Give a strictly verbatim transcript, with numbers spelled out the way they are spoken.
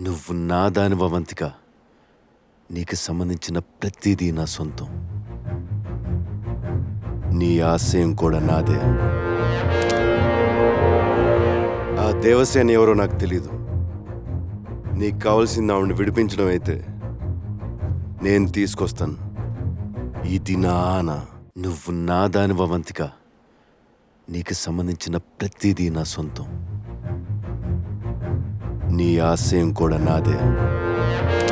నువ్వు నా దానివి అవంతిక. నీకు సంబంధించిన ప్రతిదీ నా సొంతం. నీ ఆశయం కూడా నాదే. ఆ దేవసేన ఎవరో నాకు తెలీదు. నీకు కావాల్సింది ఆవిడని విడిపించడం అయితే నేను తీసుకొస్తాను. ఇది నా ఆన. నువ్వు నా దానివి అవంతిక. నీకు సంబంధించిన ప్రతిదీ నా సొంతం. నీ ఆశయం కూడా నాదే.